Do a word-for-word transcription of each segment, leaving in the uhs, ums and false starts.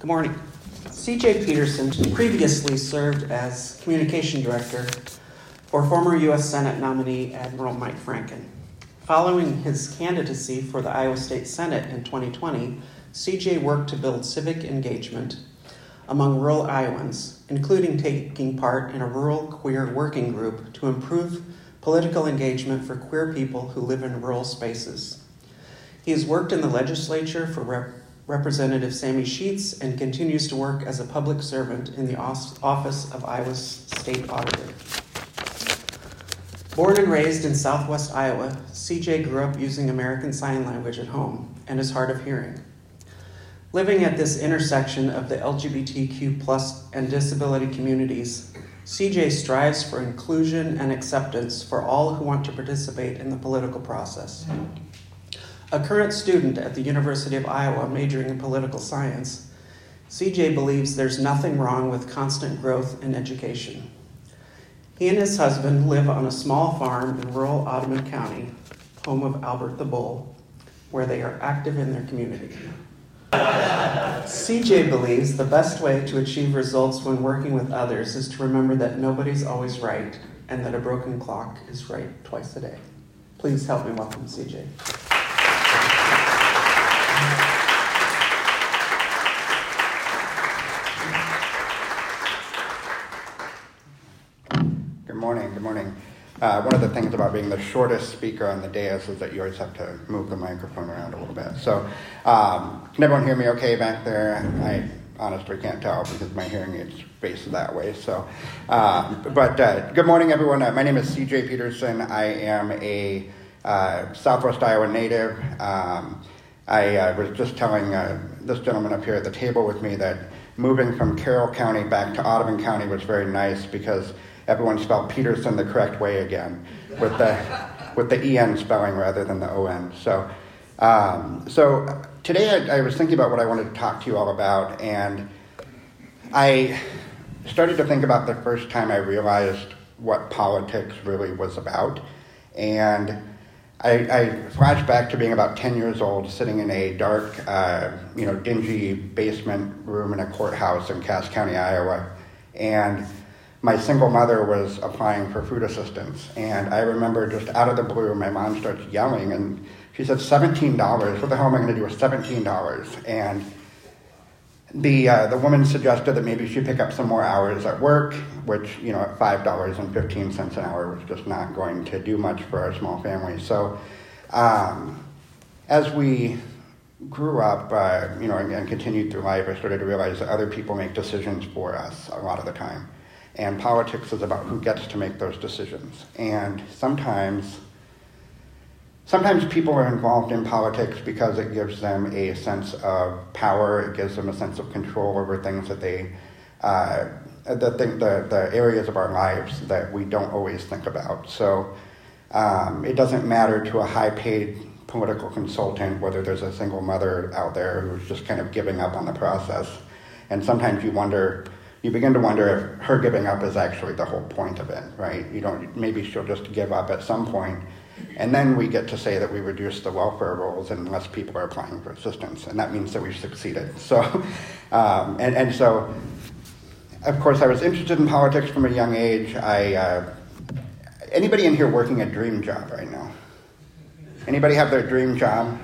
Good morning. C J Peterson previously served as communication director for former U S Senate nominee Admiral Mike Franken. Following his candidacy for the Iowa State Senate in twenty twenty, C J worked to build civic engagement among rural Iowans, including taking part in a rural queer working group to improve political engagement for queer people who live in rural spaces. He has worked in the legislature for Rep- Representative Sammy Sheets and continues to work as a public servant in the office of Iowa's state auditor. Born and raised in southwest Iowa, C J grew up using American Sign Language at home and is hard of hearing. Living at this intersection of the L G B T Q plus and disability communities, C J strives for inclusion and acceptance for all who want to participate in the political process. A current student at the University of Iowa majoring in political science, C J believes there's nothing wrong with constant growth in education. He and his husband live on a small farm in rural Ottoman County, home of Albert the Bull, where they are active in their community. C J believes the best way to achieve results when working with others is to remember that nobody's always right and that a broken clock is right twice a day. Please help me welcome C J. Good morning, good morning. Uh, one of the things about being the shortest speaker on the dais is that you always have to move the microphone around a little bit. So, um, can everyone hear me okay back there? I honestly can't tell because my hearing is faced that way. So, uh, but uh, good morning, everyone. Uh, my name is C J Peterson. I am a uh, Southwest Iowa native. Um, I uh, was just telling uh, this gentleman up here at the table with me that moving from Carroll County back to Ottoman County was very nice because everyone spelled Peterson the correct way again, with the with the E N spelling rather than the O N. So, um, so today I, I was thinking about what I wanted to talk to you all about, and I started to think about the first time I realized what politics really was about, and I, I flashed back to being about ten years old, sitting in a dark, uh, you know, dingy basement room in a courthouse in Cass County, Iowa, and my single mother was applying for food assistance, and I remember just out of the blue, my mom starts yelling, and she said, seventeen dollars, what the hell am I going to do with seventeen dollars? And the uh, the woman suggested that maybe she pick up some more hours at work, which, you know, at five dollars and fifteen cents an hour was just not going to do much for our small family. So um, as we grew up, uh, you know, and, and continued through life, I started to realize that other people make decisions for us a lot of the time. And politics is about who gets to make those decisions. And sometimes, sometimes people are involved in politics because it gives them a sense of power, it gives them a sense of control over things that they, uh, the, the, the areas of our lives that we don't always think about. So um, it doesn't matter to a high-paid political consultant whether there's a single mother out there who's just kind of giving up on the process. And sometimes you wonder, you begin to wonder if her giving up is actually the whole point of it, right? You don't, maybe she'll just give up at some point, and then we get to say that we reduce the welfare rolls and less people are applying for assistance, and that means that we've succeeded. So, um, and, and so, of course, I was interested in politics from a young age. I, uh, anybody in here working a dream job right now? Anybody have their dream job?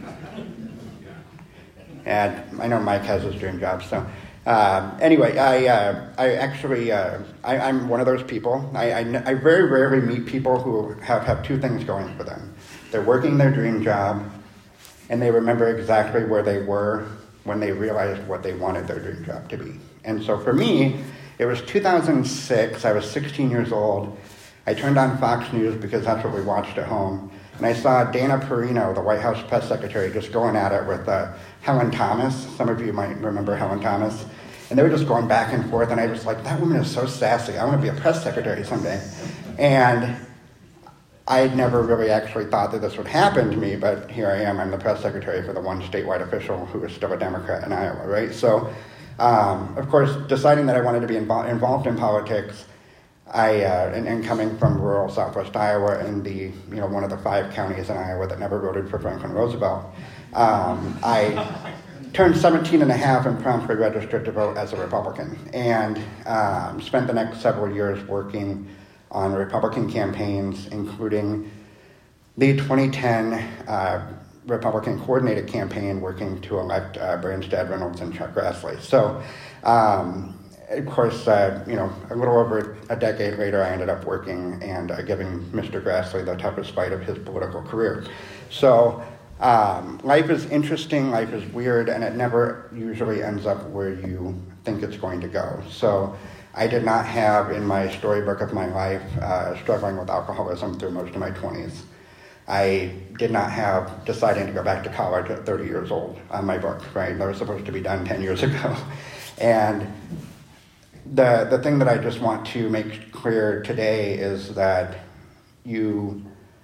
And I know Mike has his dream job, so. Um, anyway, I uh, I actually, uh, I, I'm one of those people. I, I, I very rarely meet people who have, have two things going for them. They're working their dream job, and they remember exactly where they were when they realized what they wanted their dream job to be. And so for me, it was two thousand six. I was sixteen years old. I turned on Fox News because that's what we watched at home. And I saw Dana Perino, the White House press secretary, just going at it with uh, Helen Thomas. Some of you might remember Helen Thomas. And they were just going back and forth, and I was like, that woman is so sassy. I want to be a press secretary someday. And I had never really actually thought that this would happen to me, but here I am. I'm the press secretary for the one statewide official who is still a Democrat in Iowa, right? So, um, of course, deciding that I wanted to be invo- involved in politics, I uh, and, and coming from rural southwest Iowa and the, you know, one of the five counties in Iowa that never voted for Franklin Roosevelt, um, I turned seventeen and a half and promptly registered to vote as a Republican, and um, spent the next several years working on Republican campaigns, including the twenty ten uh, Republican coordinated campaign working to elect uh, Branstad Reynolds and Chuck Grassley. So, um, of course, uh, you know, a little over a decade later, I ended up working and uh, giving Mister Grassley the toughest fight of his political career. So, um, life is interesting, life is weird, and it never usually ends up where you think it's going to go. So, I did not have in my storybook of my life uh, struggling with alcoholism through most of my twenties. I did not have deciding to go back to college at thirty years old on my book, right? That was supposed to be done ten years ago. And the the thing that I just want to make clear today is that you,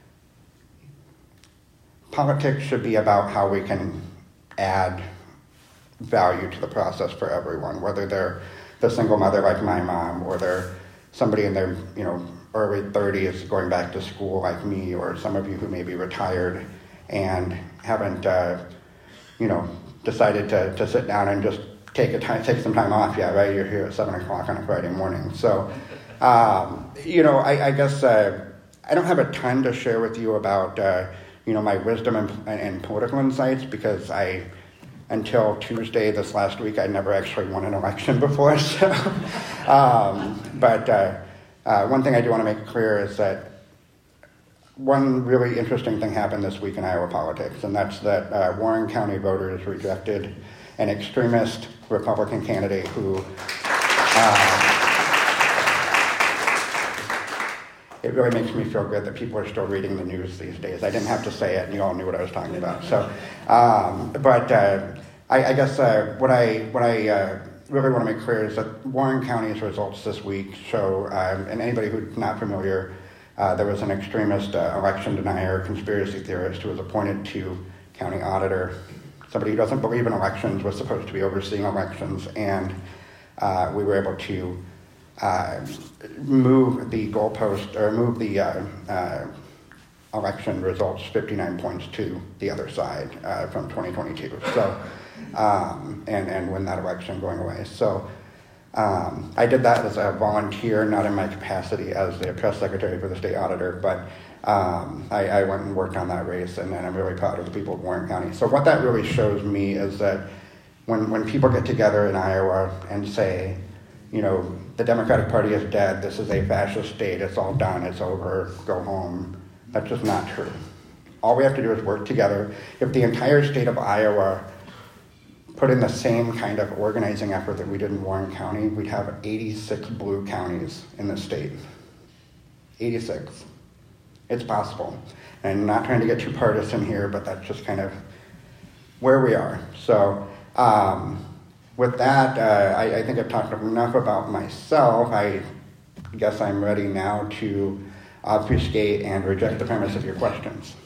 politics should be about how we can add value to the process for everyone, whether they're the single mother like my mom, or they're somebody in their, you know, early thirties going back to school like me, or some of you who may be retired and haven't, uh, you know, decided to, to sit down and just take a time, take some time off yet, right? You're here at seven o'clock on a Friday morning. So, um, you know, I, I guess uh, I don't have a ton to share with you about, uh, you know, my wisdom and, and political insights, because I, until Tuesday this last week, I never actually won an election before. So, um, but uh, uh, one thing I do want to make clear is that one really interesting thing happened this week in Iowa politics, and that's that uh, Warren County voters rejected an extremist Republican candidate who, uh, it really makes me feel good that people are still reading the news these days. I didn't have to say it, and you all knew what I was talking about. So, um, but uh, I, I guess uh, what I what I uh, really want to make clear is that Warren County's results this week show, um, and anybody who's not familiar, uh, there was an extremist uh, election denier, conspiracy theorist who was appointed to county auditor. Somebody who doesn't believe in elections was supposed to be overseeing elections, and uh, we were able to uh, move the goalpost, or move the uh, uh, election results fifty-nine points to the other side uh, from twenty twenty-two. So, um, and, and win that election going away. So um, I did that as a volunteer, not in my capacity as the press secretary for the state auditor, but um, I, I went and worked on that race, and, and I'm really proud of the people of Warren County. So what that really shows me is that when, when people get together in Iowa and say, you know, the Democratic Party is dead, this is a fascist state, it's all done, it's over, go home, that's just not true. All we have to do is work together. If the entire state of Iowa put in the same kind of organizing effort that we did in Warren County, we'd have eighty-six blue counties in the state. eighty-six. It's possible. And I'm not trying to get too partisan here, but that's just kind of where we are. So um, with that, uh, I, I think I've talked enough about myself. I guess I'm ready now to obfuscate and reject the premise of your questions.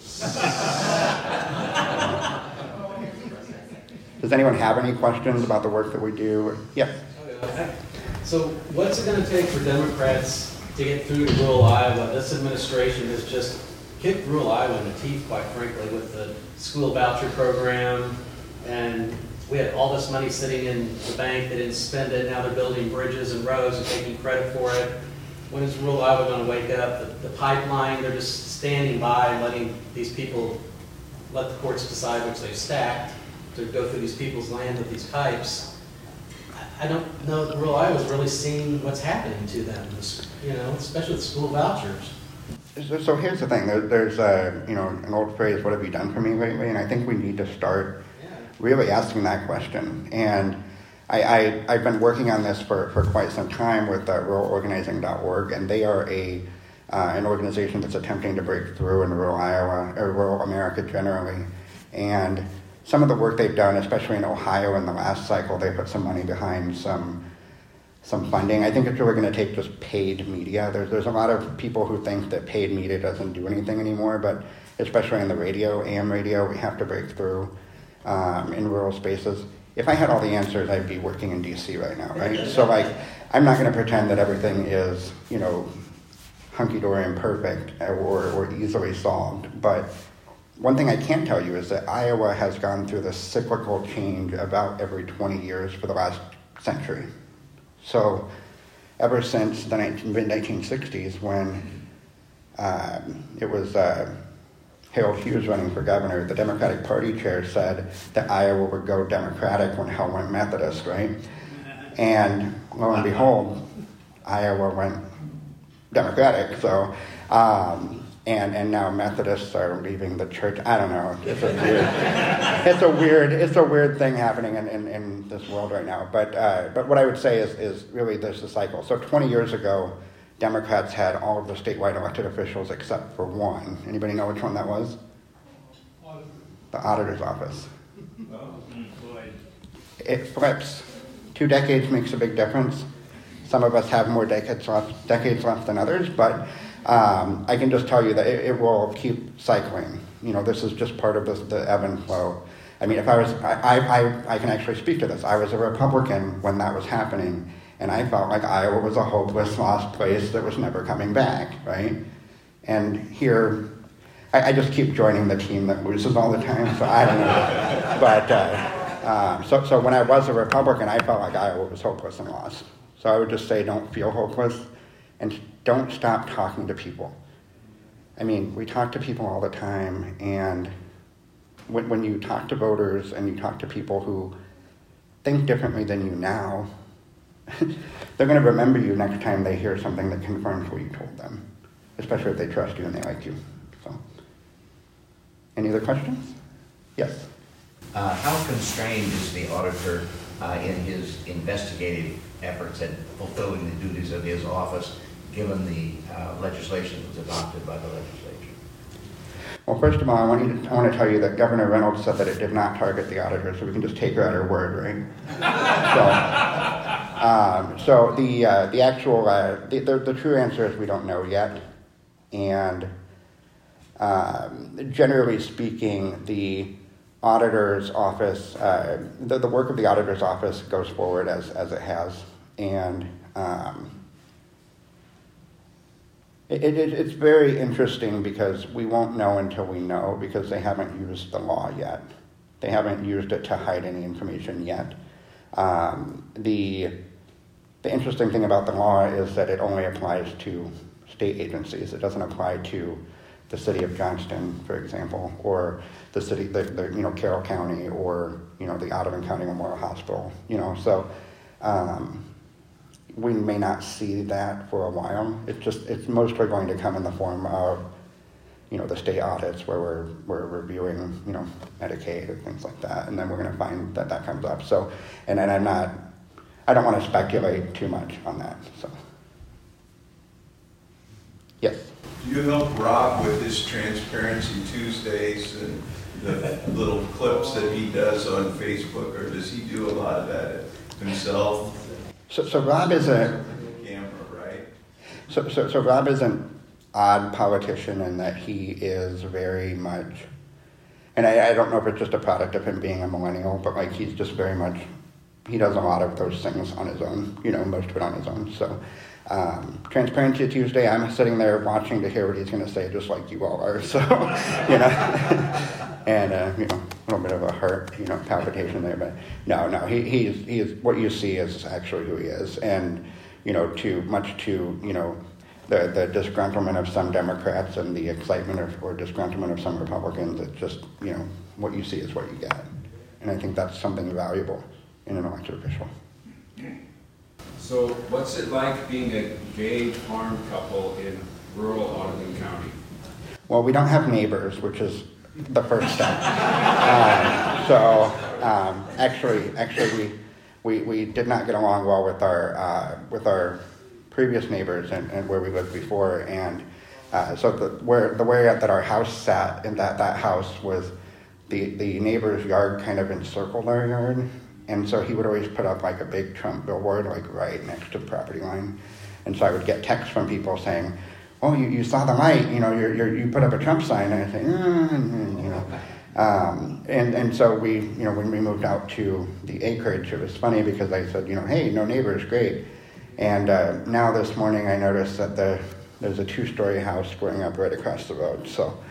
Does anyone have any questions about the work that we do? Yes. So what's it going to take for Democrats to get through to rural Iowa? This administration has just kicked rural Iowa in the teeth, quite frankly, with the school voucher program. And we had all this money sitting in the bank. They didn't spend it. Now they're building bridges and roads and taking credit for it. When is rural Iowa going to wake up? The, the pipeline, they're just standing by and letting these people, let the courts decide which they've stacked, to go through these people's land with these pipes. I don't know that rural Iowa's really seeing what's happening to them, you know, especially with school vouchers. So, so here's the thing. There, there's a, you know, an old phrase, what have you done for me lately? And I think we need to start yeah. really asking that question. And I, I, I've been working on this for, for quite some time with uh, rural organizing dot org, and they are a uh, an organization that's attempting to break through in rural Iowa, or rural America generally. And some of the work they've done, especially in Ohio in the last cycle, they put some money behind some some funding. I think it's really going to take just paid media. There's there's a lot of people who think that paid media doesn't do anything anymore, but especially in the radio, A M radio, we have to break through um, in rural spaces. If I had all the answers, I'd be working in D C right now, right? So like, I'm not going to pretend that everything is, you know, hunky-dory and perfect or, or easily solved, but one thing I can tell you is that Iowa has gone through this cyclical change about every twenty years for the last century. So ever since the mid nineteen sixties, when um, it was uh, Harold Hughes running for governor, the Democratic Party chair said that Iowa would go Democratic when hell went Methodist, right? And lo and behold, Iowa went Democratic. So, um, and and now Methodists are leaving the church. I don't know. It's a weird, it's a weird, it's a weird thing happening in, in, in this world right now. But uh, but what I would say is is really there's the cycle. So twenty years ago, Democrats had all of the statewide elected officials except for one. Anybody know which one that was? The auditor's office. It flips. Two decades makes a big difference. Some of us have more decades left, decades left than others, but um, I can just tell you that it, it will keep cycling. You know, this is just part of this, the ebb and flow. I mean, if I was, I, I, I can actually speak to this. I was a Republican when that was happening, and I felt like Iowa was a hopeless, lost place that was never coming back, right? And here, I, I just keep joining the team that loses all the time, so I don't know. But uh, um, so, so when I was a Republican, I felt like Iowa was hopeless and lost. So I would just say, don't feel hopeless, and don't stop talking to people. I mean, we talk to people all the time, and when, when you talk to voters and you talk to people who think differently than you now, they're going to remember you next time they hear something that confirms what you told them, especially if they trust you and they like you. So, any other questions? Yes? Uh, how constrained is the auditor uh, in his investigative efforts at fulfilling the duties of his office, given the uh, legislation that was adopted by the legislature? Well, first of all, I want, you to, I want to tell you that Governor Reynolds said that it did not target the auditor, so we can just take her at her word, right? so, um, so the uh, the actual uh, the, the the true answer is we don't know yet, and um, generally speaking, the auditor's office, uh, the, the work of the auditor's office goes forward as, as it has, and um, it, it, it's very interesting because we won't know until we know, because they haven't used the law yet. They haven't used it to hide any information yet. Um, the, the interesting thing about the law is that it only applies to state agencies. It doesn't apply to the city of Johnston, for example, or the city, the, the you know, Carroll County, or you know, the Audubon County Memorial Hospital. You know, so um, we may not see that for a while. It's just it's mostly going to come in the form of, you know, the state audits where we're we're reviewing, you know, Medicaid or things like that, and then we're going to find that that comes up. So, and then I'm not, I don't want to speculate too much on that. So, yes. Do you help Rob with his Transparency Tuesdays and the little clips that he does on Facebook, or does he do a lot of that himself? So, so Rob is a camera, right? So, so, so Rob is an odd politician in that he is very much, and I, I don't know if it's just a product of him being a millennial, but like he's just very much, he does a lot of those things on his own, you know, most of it on his own. So. Um, Transparency Tuesday, I'm sitting there watching to hear what he's going to say, just like you all are. So, you know, and uh, you know, a little bit of a heart, you know, palpitation there. But no, no, he he's he is what you see is actually who he is, and you know, to much to you know, the the disgruntlement of some Democrats and the excitement of, or disgruntlement of some Republicans. It's just, you know, what you see is what you get, and I think that's something valuable in an elected official. So what's it like being a gay farm couple in rural Audubon County? Well, we don't have neighbors, which is the first step. um, so um, actually, actually, we, we we did not get along well with our uh, with our previous neighbors and, and where we lived before, and uh, so the where the way that our house sat in that that house was the the neighbor's yard kind of encircled our yard. And so he would always put up like a big Trump billboard, like right next to the property line. And so I would get texts from people saying, "Oh, you, you saw the light, you know, you're, you're, you put up a Trump sign." And I say, mm-hmm, you know. Um, and, and so we, you know, when we moved out to the acreage, it was funny because I said, you know, hey, no neighbors, great. And uh, now this morning I noticed that the there's a two-story house going up right across the road. So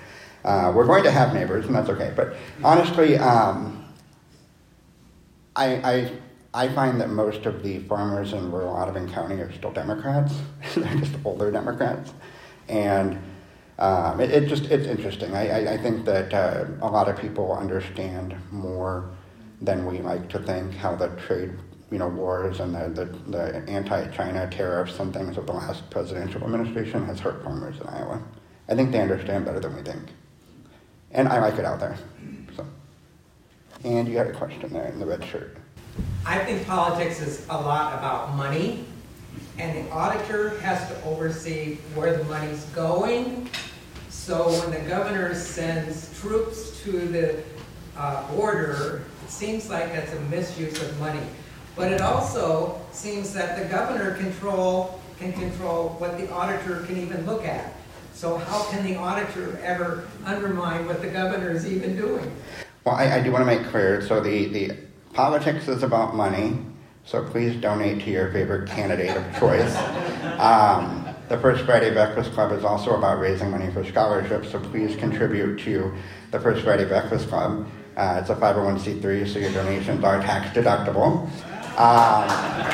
Uh, we're going to have neighbors, and that's okay. But honestly, um, I, I I find that most of the farmers in rural Audubon County are still Democrats. They're just older Democrats, and um, it, it just it's interesting. I, I, I think that uh, a lot of people understand more than we like to think how the trade, you know, wars and the, the, the anti-China tariffs and things of the last presidential administration has hurt farmers in Iowa. I think they understand better than we think, and I like it out there. So, and you had a question there in the red shirt. I think politics is a lot about money, and the auditor has to oversee where the money's going. So when the governor sends troops to the uh, border, it seems like that's a misuse of money. But it also seems that the governor control can control what the auditor can even look at. So how can the auditor ever undermine what the governor is even doing? Well, I, I do want to make clear, so the, the politics is about money, so please donate to your favorite candidate of choice. Um, the First Friday Breakfast Club is also about raising money for scholarships, so please contribute to the First Friday Breakfast Club. Uh, it's a five oh one c three, so your donations are tax deductible. Um,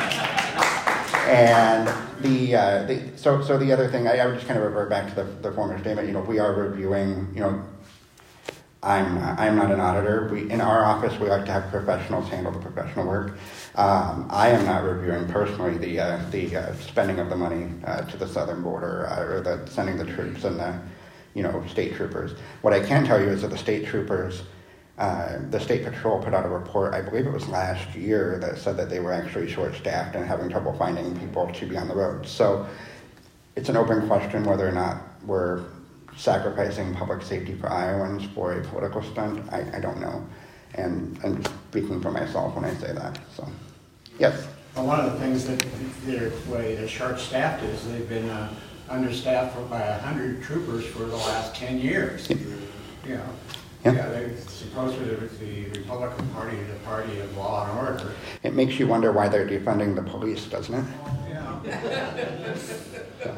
and the, uh, the so so the other thing, I, I would just kind of revert back to the, the former statement. You know, we are reviewing. You know, I'm uh, I'm not an auditor. We in our office we like to have professionals handle the professional work. Um, I am not reviewing personally the uh, the uh, spending of the money uh, to the southern border uh, or the sending the troops and the you know state troopers. What I can tell you is that the state troopers. Uh, the State Patrol put out a report, I believe it was last year, that said that they were actually short-staffed and having trouble finding people to be on the road. So it's an open question whether or not we're sacrificing public safety for Iowans for a political stunt. I, I don't know. And I'm just speaking for myself when I say that. So, yes? Well, one of the things that their way they're short-staffed is they've been uh, understaffed by one hundred troopers for the last ten years. Yeah. You know. Yeah. Yeah, they're supposedly the Republican Party, the party of law and order. It makes you wonder why they're defunding the police, doesn't it? Yeah. So,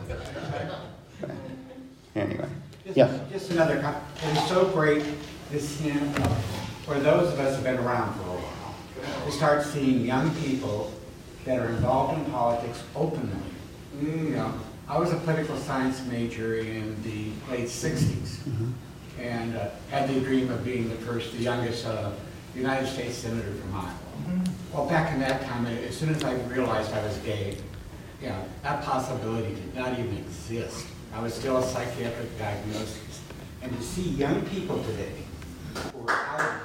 anyway, Just, yes. just another, com- it's so great this, you know, for those of us who have been around for a while, to start seeing young people that are involved in politics openly. You know, I was a political science major in the late sixties. Mm-hmm. And uh, had the dream of being the first, the youngest uh, United States Senator from Iowa. Mm-hmm. Well, back in that time, as soon as I realized I was gay, you know, that possibility did not even exist. I was still a psychiatric diagnosis. And to see young people today who are out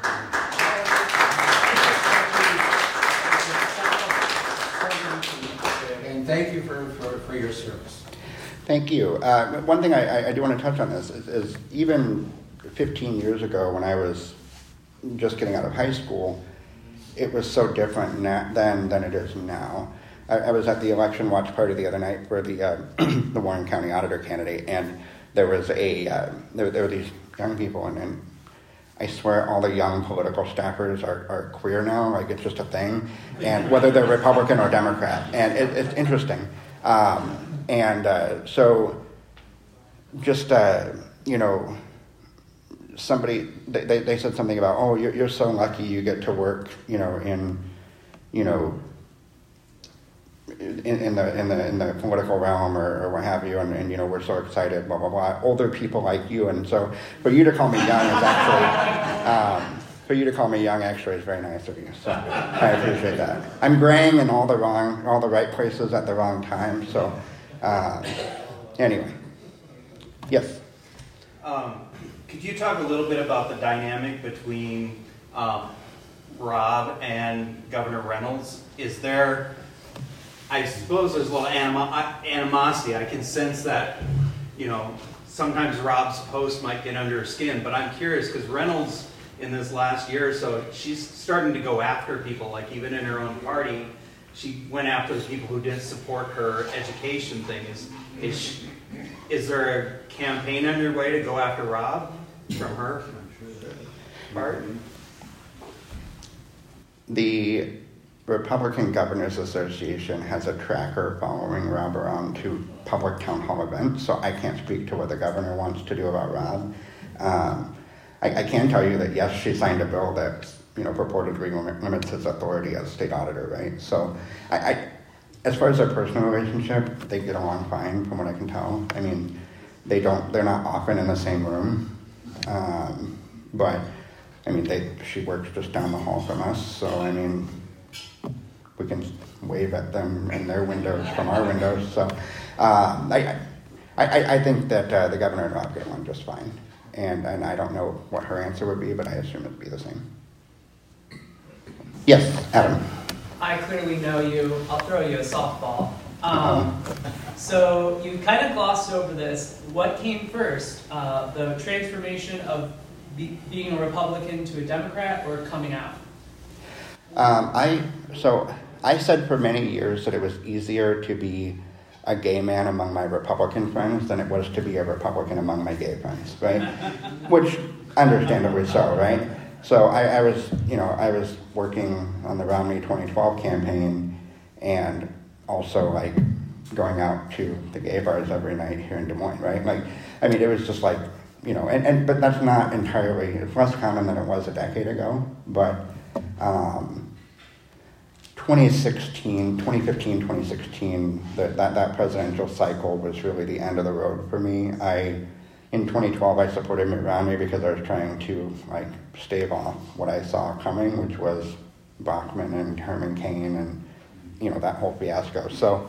of and thank you for, for, for your service. Thank you. Uh, one thing I, I do want to touch on this is, is even fifteen years ago when I was just getting out of high school, it was so different na- then than it is now. I, I was at the election watch party the other night for the uh, the Warren County Auditor candidate, and there was a uh, there, there were these young people, and, and I swear all the young political staffers are, are queer now, like it's just a thing, and whether they're Republican or Democrat, and it, it's interesting. Um, and uh, so just, uh, you know, somebody, they, they, they said something about, oh, you're, you're so lucky you get to work, you know, in, you know, in, in the in the in the political realm or, or what have you, and, and you know we're so excited, blah blah blah. Older people like you, and so for you to call me young is actually, um, for you to call me young actually is very nice of you. So I appreciate that. I'm graying in all the wrong, all the right places at the wrong time. So uh, anyway, yes. Um, could you talk a little bit about the dynamic between um, Rob and Governor Reynolds? Is there, I suppose there's a little animo- animosity. I can sense that, you know, sometimes Rob's post might get under her skin, but I'm curious because Reynolds in this last year or so, she's starting to go after people, like even in her own party, she went after the people who didn't support her education thing. Is, is, she, is there a campaign underway to go after Rob from her part? The Republican Governors Association has a tracker following Rob around to public town hall events, so I can't speak to what the governor wants to do about Rob. Um, I, I can tell you that yes, she signed a bill that, you know, purportedly limit, limits his authority as state auditor, right? So, I, I, as far as their personal relationship, they get along fine, from what I can tell. I mean, they don't, they're not often in the same room, um, but I mean, they, she works just down the hall from us, so I mean, we can wave at them in their windows from our windows. So, um, I, I, I think that uh, the governor and Rob get along just fine, and and I don't know what her answer would be, but I assume it'd be the same. Yes, Adam. I clearly know you. I'll throw you a softball. Um, so you kind of glossed over this. What came first, uh, the transformation of be, being a Republican to a Democrat, or coming out? Um, I so I said for many years that it was easier to be a gay man among my Republican friends than it was to be a Republican among my gay friends, right? Which, understandably so, right? So I, I was, you know, I was working on the Romney twenty twelve campaign, and also like going out to the gay bars every night here in Des Moines, right? Like, I mean, it was just like, you know, and, and but that's not entirely, it's less common than it was a decade ago, but um, twenty sixteen, twenty fifteen, twenty sixteen, that, that, that presidential cycle was really the end of the road for me. I, in twenty twelve, I supported Mitt Romney because I was trying to like stave off what I saw coming, which was Bachmann and Herman Cain and, you know, that whole fiasco. So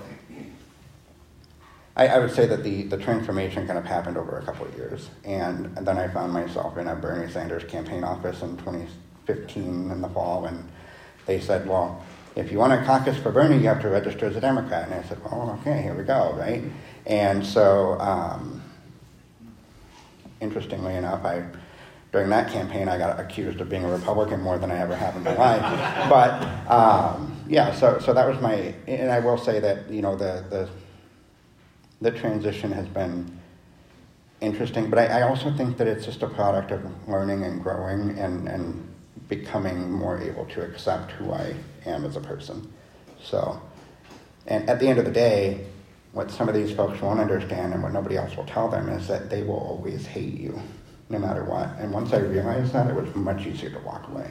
I, I would say that the, the transformation kind of happened over a couple of years. And, and then I found myself in a Bernie Sanders campaign office in twenty fifteen in the fall, and they said, well, if you want to caucus for Bernie, you have to register as a Democrat. And I said, well, okay, here we go, right? And so, um, interestingly enough, I during that campaign, I got accused of being a Republican more than I ever have in my life. But um, yeah, so so that was my, and I will say that, you know, the the the transition has been interesting, but I, I also think that it's just a product of learning and growing and, and becoming more able to accept who I am as a person. So, and at the end of the day, what some of these folks won't understand and what nobody else will tell them is that they will always hate you, no matter what. And once I realized that, it was much easier to walk away.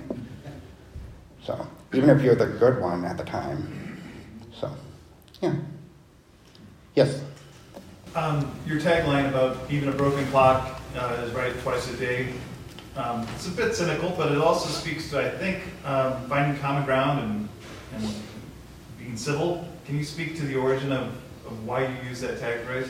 So, even if you're the good one at the time. So, yeah. Yes? Um, your tagline about even a broken clock uh, is right twice a day. Um, it's a bit cynical, but it also speaks to, I think, um, finding common ground and, and being civil. Can you speak to the origin of, of why you use that tag phrase?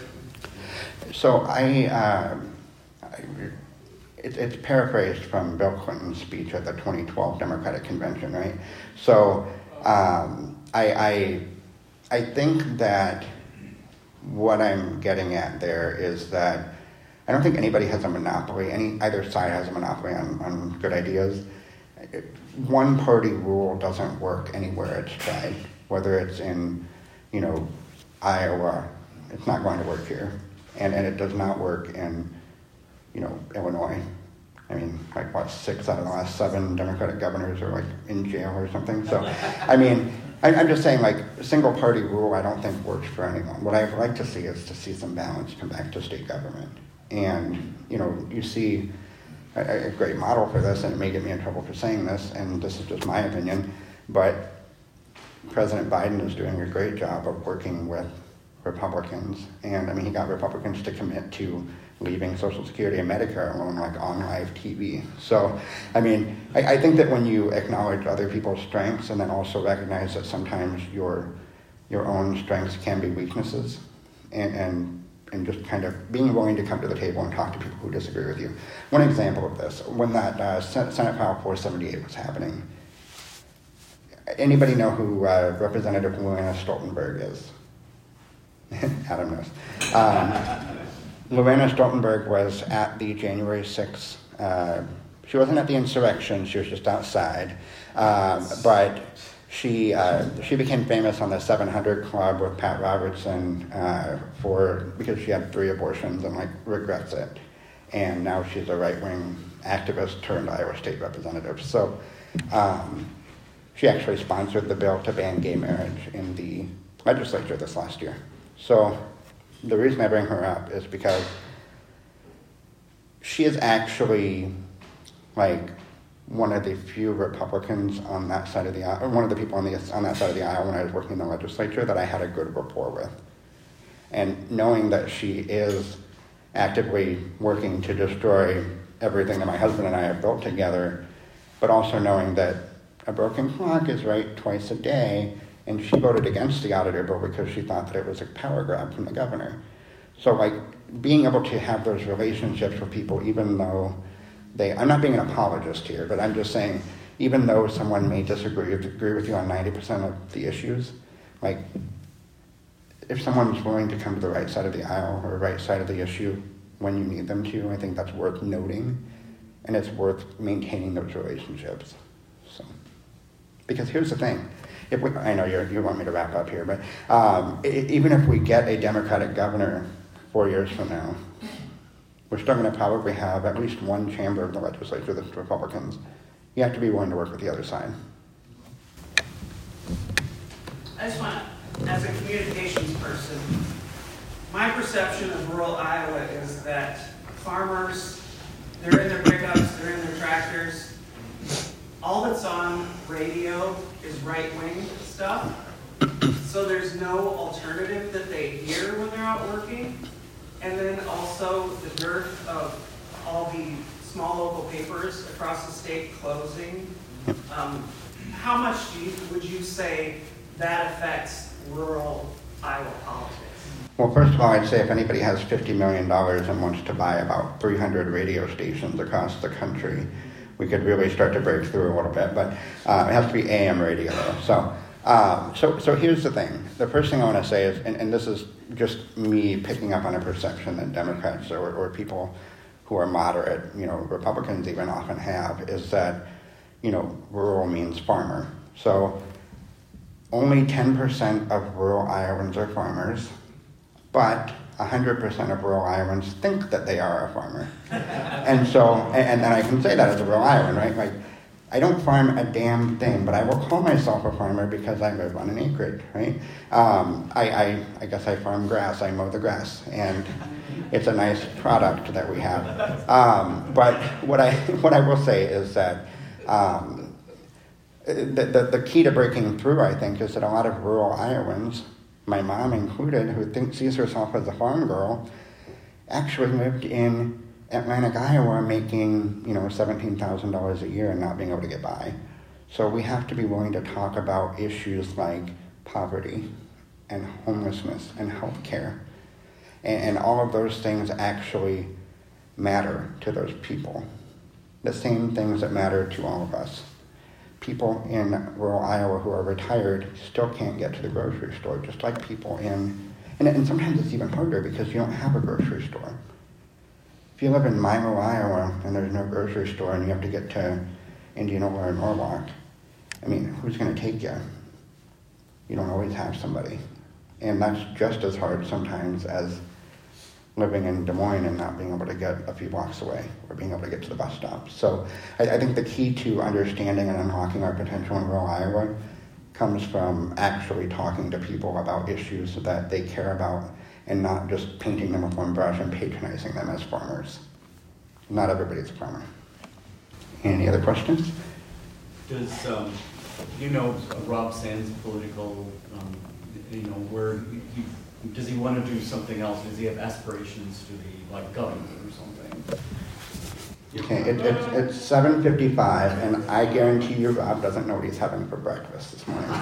So I, uh, I it, it's paraphrased from Bill Clinton's speech at the twenty twelve Democratic Convention, right? So um, I, I, I think that what I'm getting at there is that I don't think anybody has a monopoly, any either side has a monopoly on, on good ideas. One party rule doesn't work anywhere it's tried, whether it's in, you know, Iowa, it's not going to work here. And, and it does not work in, you know, Illinois. I mean, like what, six out of the last seven Democratic governors are like in jail or something. So, I mean, I, I'm just saying, like, a single party rule I don't think works for anyone. What I'd like to see is to see some balance come back to state government. And, you know, you see a, a great model for this, and it may get me in trouble for saying this, and this is just my opinion, but President Biden is doing a great job of working with Republicans. And, I mean, he got Republicans to commit to leaving Social Security and Medicare alone, like on live T V. So, I mean, I, I think that when you acknowledge other people's strengths and then also recognize that sometimes your your own strengths can be weaknesses, and, and, and just kind of being willing to come to the table and talk to people who disagree with you. One example of this, when that uh, Senate File four seventy-eight was happening, anybody know who uh, Representative Lorena Stoltenberg is? Adam knows. Um, Lorena Stoltenberg was at the January sixth, uh, she wasn't at the insurrection, she was just outside, um, but she uh, she became famous on the seven hundred Club with Pat Robertson uh, for because she had three abortions and like regrets it, and now she's a right-wing activist turned Iowa State representative. So um, she actually sponsored the bill to ban gay marriage in the legislature this last year. So the reason I bring her up is because she is actually like one of the few Republicans on that side of the aisle, or one of the people on the on that side of the aisle when I was working in the legislature that I had a good rapport with. And knowing that she is actively working to destroy everything that my husband and I have built together, but also knowing that a broken clock is right twice a day, and she voted against the auditor bill because she thought that it was a power grab from the governor. So like being able to have those relationships with people, even though they, I'm not being an apologist here, but I'm just saying, even though someone may disagree agree with you on ninety percent of the issues, like if someone's willing to come to the right side of the aisle or right side of the issue when you need them to, I think that's worth noting, and it's worth maintaining those relationships. So, because here's the thing, if we, I know you're, you want me to wrap up here, but um, it, even if we get a Democratic governor four years from now, we're still going to probably have at least one chamber of the legislature that's Republicans. You have to be willing to work with the other side. I just want, as a communications person, my perception of rural Iowa is that farmers, they're in their pickups, they're in their tractors. All that's on radio is right-wing stuff. So there's no alternative that they hear when they're out working. And then also the dearth of all the small local papers across the state closing. Um, how much do you, would you say that affects rural Iowa politics? Well, first of all, I'd say if anybody has fifty million dollars and wants to buy about three hundred radio stations across the country, we could really start to break through a little bit. But uh, it has to be A M radio, though. So, um, so, so here's the thing. The first thing I want to say is, and, and this is just me picking up on a perception that Democrats or, or people who are moderate, you know, Republicans even often have, is that, you know, rural means farmer. So only ten percent of rural Iowans are farmers, but one hundred percent of rural Iowans think that they are a farmer. And so, and, and I can say that as a rural Iowan, right? Like, I don't farm a damn thing, but I will call myself a farmer because I live on an acreage, right? Um, I, I, I guess I farm grass, I mow the grass, and it's a nice product that we have. Um, but what I, what I will say is that um, the, the, the key to breaking through, I think, is that a lot of rural Iowans, my mom included, who thinks sees herself as a farm girl, actually lived in Atlantic, Iowa, making, you know, seventeen thousand dollars a year and not being able to get by. So we have to be willing to talk about issues like poverty and homelessness and health care. And, and all of those things actually matter to those people. The same things that matter to all of us. People in rural Iowa who are retired still can't get to the grocery store, just like people in, and, and sometimes it's even harder because you don't have a grocery store. If you live in Milo, Iowa, and there's no grocery store and you have to get to Indianola or Norwalk, I mean, who's going to take you? You don't always have somebody. And that's just as hard sometimes as living in Des Moines and not being able to get a few blocks away or being able to get to the bus stop. So I, I think the key to understanding and unlocking our potential in rural Iowa comes from actually talking to people about issues that they care about and not just painting them with one brush and patronizing them as farmers. Not everybody's a farmer. Any other questions? Does, um, you know, Rob Sands' political, um, you know, where he, does he want to do something else? Does he have aspirations to be like governor or something? Okay, it, it, it's seven fifty-five, and I guarantee you Rob doesn't know what he's having for breakfast this morning.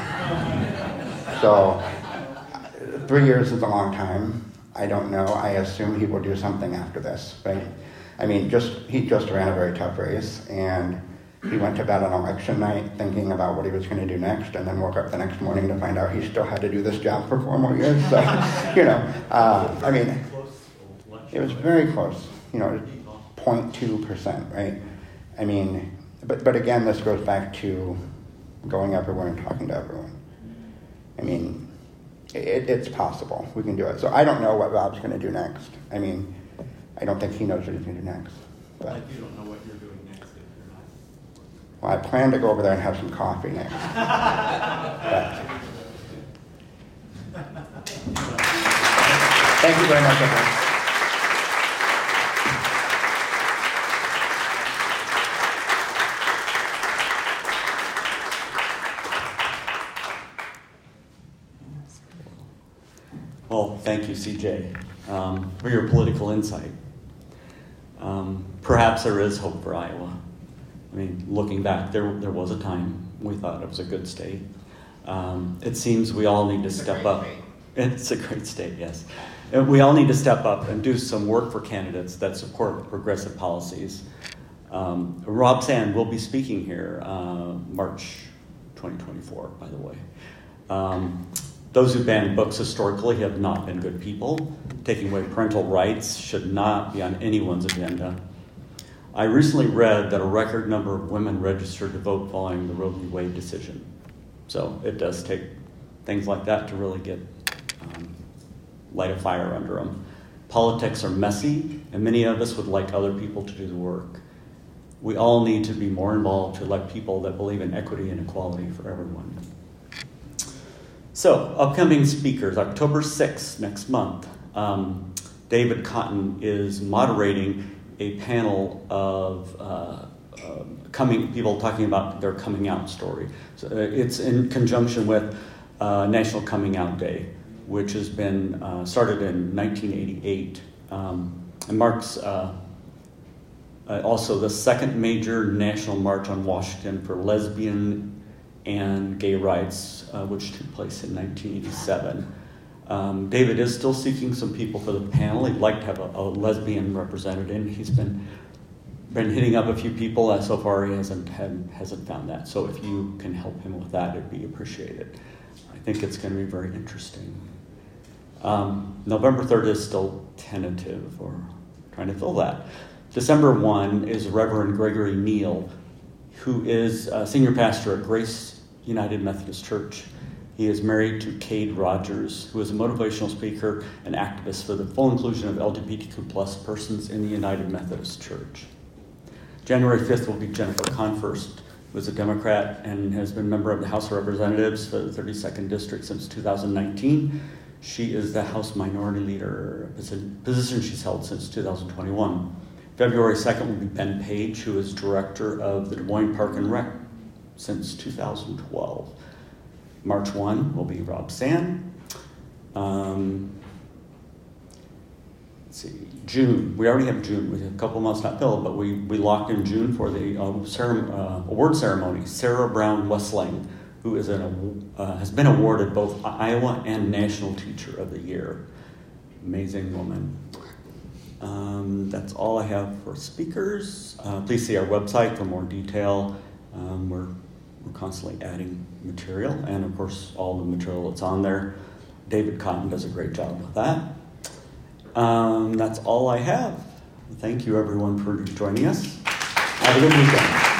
So, three years is a long time. I don't know. I assume he will do something after this, right? I mean, just he just ran a very tough race, and he went to bed on election night thinking about what he was going to do next, and then woke up the next morning to find out he still had to do this job for four more years. So, you know, uh, I mean, it was very close, you know, zero point two percent, right? I mean, but, but again, this goes back to going everywhere and talking to everyone. I mean, it, it's possible. We can do it. So I don't know what Rob's going to do next. I mean, I don't think he knows what he's going to do next. But, like you don't know what you're doing next if you're not. Well, I plan to go over there and have some coffee next. But, thank you very much, everyone. Well, thank you, C J, um, for your political insight. Um, perhaps there is hope for Iowa. I mean, looking back, there there was a time we thought it was a good state. Um, it seems we all need to It's a step great up. state. It's a great state, yes. And we all need to step up and do some work for candidates that support progressive policies. Um, Rob Sand will be speaking here uh, March twenty twenty-four, by the way. Um, those who ban books historically have not been good people. Taking away parental rights should not be on anyone's agenda. I recently read that a record number of women registered to vote following the Roe v. Wade decision. So it does take things like that to really get um, light a fire under them. Politics are messy, and many of us would like other people to do the work. We all need to be more involved to elect people that believe in equity and equality for everyone. So, upcoming speakers, October sixth, next month, um, David Cotton is moderating a panel of uh, uh, coming people talking about their coming out story. So uh, it's in conjunction with uh, National Coming Out Day, which has been uh, started in nineteen eighty-eight, um, and marks uh, uh, also the second major national march on Washington for lesbian and gay rights, uh, which took place in nineteen eighty-seven. Um, David is still seeking some people for the panel. He'd like to have a, a lesbian representative. He's been been hitting up a few people, and so far he hasn't had, hasn't found that. So if you can help him with that, it'd be appreciated. I think it's going to be very interesting. Um, November third is still tentative, or trying to fill that. December first is Reverend Gregory Neal, who is a senior pastor at Grace United Methodist Church. He is married to Cade Rogers, who is a motivational speaker and activist for the full inclusion of L G B T Q plus persons in the United Methodist Church. January fifth will be Jennifer Confirst, who is a Democrat and has been a member of the House of Representatives for the thirty-second District since two thousand nineteen. She is the House Minority Leader, a position she's held since two thousand twenty-one. February second will be Ben Page, who is Director of the Des Moines Park and Rec since two thousand twelve. March first will be Rob Sand. Um, let's see, June. We already have June. We have a couple months not filled, but we, we locked in June for the uh, cere- uh, award ceremony. Sarah Brown Westling, who is an, uh, has been awarded both Iowa and National Teacher of the Year. Amazing woman. Um, that's all I have for speakers. Uh, please see our website for more detail. Um, we're We're constantly adding material, and of course, all the material that's on there. David Cotton does a great job with that. Um, that's all I have. Thank you, everyone, for joining us. Have a good weekend.